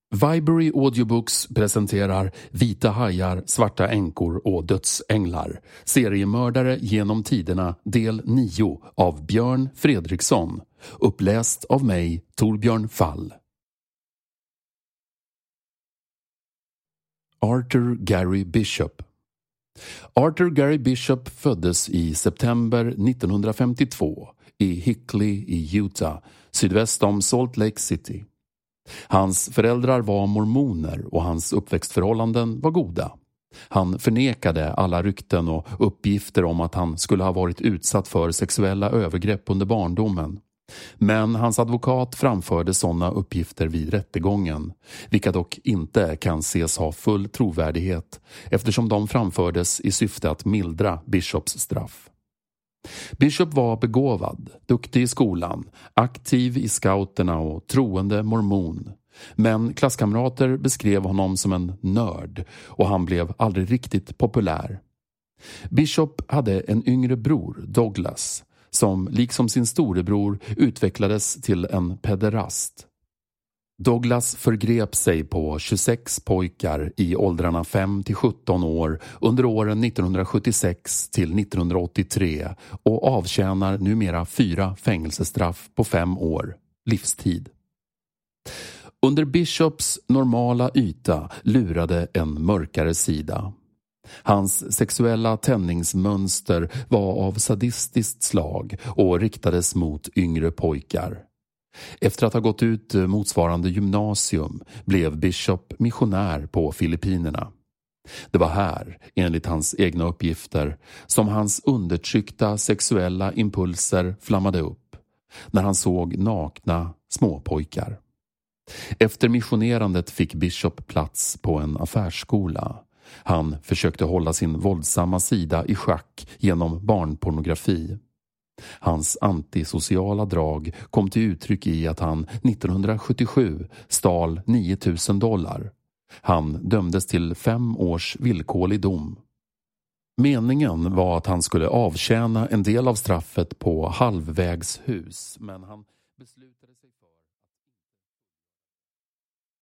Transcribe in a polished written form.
Viberry Audiobooks presenterar Vita hajar, svarta änkor och dödsänglar. Seriemördare genom tiderna del 9 av Björn Fredriksson. Uppläst av mig, Torbjörn Fall. Arthur Gary Bishop. Arthur Gary Bishop föddes i september 1952 i Hickley i Utah, sydväst om Salt Lake City. Hans föräldrar var mormoner och hans uppväxtförhållanden var goda. Han förnekade alla rykten och uppgifter om att han skulle ha varit utsatt för sexuella övergrepp under barndomen. Men hans advokat framförde sådana uppgifter vid rättegången, vilka dock inte kan ses ha full trovärdighet eftersom de framfördes i syfte att mildra Bishops straff. Bishop var begåvad, duktig i skolan, aktiv i scouterna och troende mormon. Men klasskamrater beskrev honom som en nörd och han blev aldrig riktigt populär. Bishop hade en yngre bror, Douglas, som liksom sin storebror utvecklades till en pederast. Douglas förgrep sig på 26 pojkar i åldrarna 5 till 17 år under åren 1976 till 1983 och avtjänar numera 4 fängelsestraff på 5 år, livstid. Under Bishops normala yta lurade en mörkare sida. Hans sexuella tändningsmönster var av sadistiskt slag och riktades mot yngre pojkar. Efter att ha gått ut motsvarande gymnasium blev Bishop missionär på Filippinerna. Det var här, enligt hans egna uppgifter, som hans undertryckta sexuella impulser flammade upp när han såg nakna småpojkar. Efter missionerandet fick Bishop plats på en affärsskola. Han försökte hålla sin våldsamma sida i schack genom barnpornografi. Hans antisociala drag kom till uttryck i att han 1977 stal $9,000. Han dömdes till 5 års villkorlig dom. Meningen var att han skulle avtjäna en del av straffet på halvvägshus, men han beslutade